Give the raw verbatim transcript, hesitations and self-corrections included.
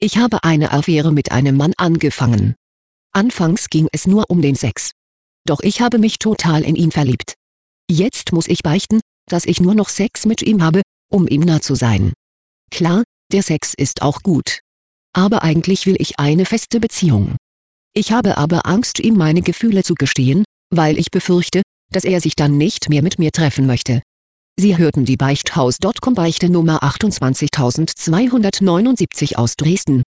Ich habe eine Affäre mit einem Mann angefangen. Anfangs ging es nur um den Sex. Doch ich habe mich total in ihn verliebt. Jetzt muss ich beichten, dass ich nur noch Sex mit ihm habe, um ihm nah zu sein. Klar, der Sex ist auch gut. Aber eigentlich will ich eine feste Beziehung. Ich habe aber Angst, ihm meine Gefühle zu gestehen, weil ich befürchte, dass er sich dann nicht mehr mit mir treffen möchte. Sie hörten die Beichthaus Punkt com Beichte Nummer achtundzwanzigtausendzweihundertneunundsiebzig aus Dresden.